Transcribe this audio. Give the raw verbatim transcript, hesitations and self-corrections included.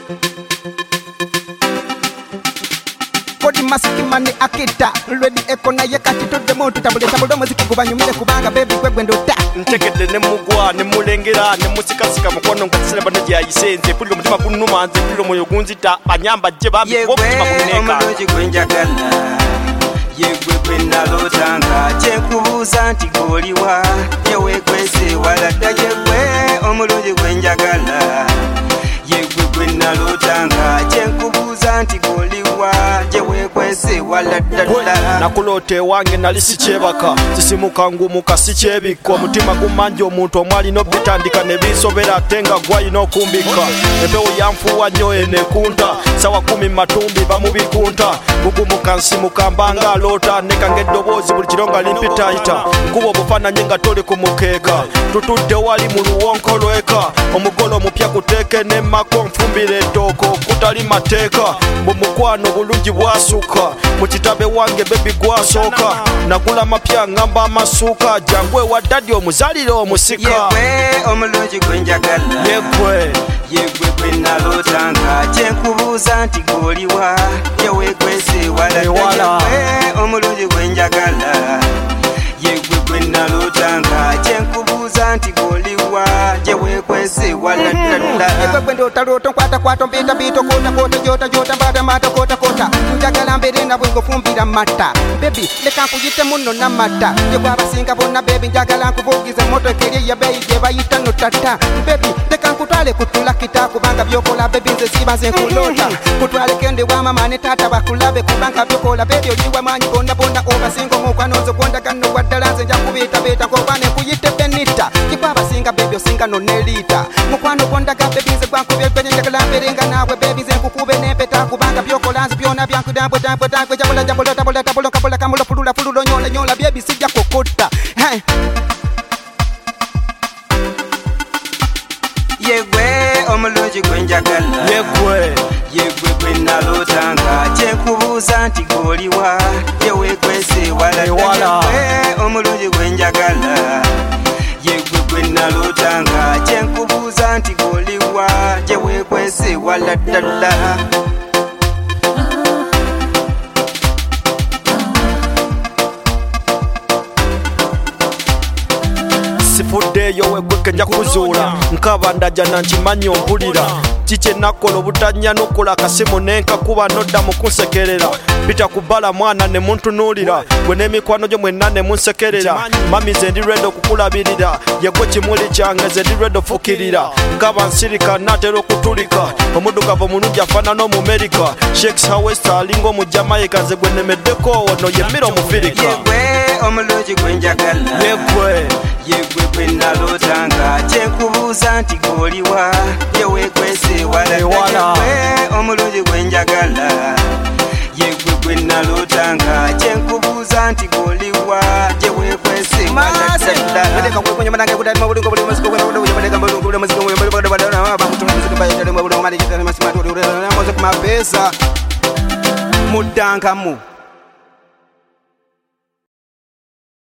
Kodi masiki mani akita Lwedi eko na ye kati to demo tutabule tabulo muziki kubanyumile kubanga baby kwe gwendo ta ntegede ne mugwa ne mulengera ne musikasika mukono ngatsile bano gya isenze kullo mutima kunuma anze kullo moyo gunzita banyamba je bambi omutima kuneka omuloji gwenjagala yegwe kwenalotanga kyekubuuza nti goliwa yewe kwese waladda yegwe omuloji gwenjagala yegwe kwenalotanga kyekubuuza nti goliwa yewe kwese waladda nakulote wange nali sikyebaka sisimuka ngumuka sikyebikko omutima gumanje omuntu omwali no bitandika ne bisobera atenga gwayina okumbika empewo yanfuwa nnyo enekunta sawa kumi matumbi bamubikunta gugumuka nsimuka mbanga alota nekanga eddoboozi buli kironga limpitaita nkuba obufaananyi nga toli ku mukeeka tutudde wali mu luwonko lweka omugolo omupya kuteeke nemmako nfumbira ettooko kutali mateeka mbu mukwano bulungi bwasuka mu kitabe wange bebi gwasooka nagula mapya ngamba amasuuka jangwe wa ddadi omuzalire omusika yegwe omulungi gwenjagala yegwe yegwe kwenalotanga kyenkubuuza nti goliwa yewe kwese waladda yegwe omulungi gwenjagala yegwe kwenalotanga kyenkubuuza nti goliwa yewe kwese waladda yegwe gwendo taloto kwata kwata mpita mpito kota kota jota jota mbata mata kota kota njagala mbere na bwengo fumbira mata baby leka nkuyite muno na mata yegwe abasinga bonna baby njagala nkubugize moto ekeri ya bei gye bayita no tata baby leka nkutwale kutula kita kubanga byokola baby nze sibanze nkulota kutwale kende wa mama ne tata bakulabe kubanga byokola baby oliwa manyi bonda bonda obasinga mukwanozo gonda kano wadala nze njakubita beta kobane kuyite benita yegwe abasinga baby osinga no nelita mukwano gonda ga baby nze kwankubye kwenye njagala mberenga nawe baby nze nkukube nepeta kubanga byokola nze byona byankudambwe dambwe dambwe jabola jabola jabola jabola kabola kamulo fulula fululo nyola nyola baby sijja kokota hey. yegwe omulungi gwenjagala yegwe yegwe kwenalotanga kyenkubuuza nti goliwa yewe kwese waladda yegwe omulungi gwenjagala yegwe kwenalotanga kyenkubuuza nti goliwa yewe kwese waladda sifuddeeyo wegweke nja kuzuula nkaba ndajana nkimanyi ompulira kikye nakola obutanya nokola akasimu nenkakuba nodda mu kunsekerera bita kubala mwana ne muntunuulira gwe n'emikwano gyo mwenna ne munsekerera mami ze ndi redo okukulabirira yegwe kimuli kyange ze ndi redo fukirira nkaba nsirika naatera okutulika omuddugavu omulungi afaanana omumerika shakes hawest alinga omujamaika ze gwe nemeddeko ono yemmira omufirika yegwe omulungi gwenjagala yegwe yegwe kwenalotanga kyenkubuuza nti goliwa yewe kwese waladda yegwe omulungi gwenjagala yegwe kwenalotanga kyenkubuuza nti goliwa yewe kwese waladda muddangamu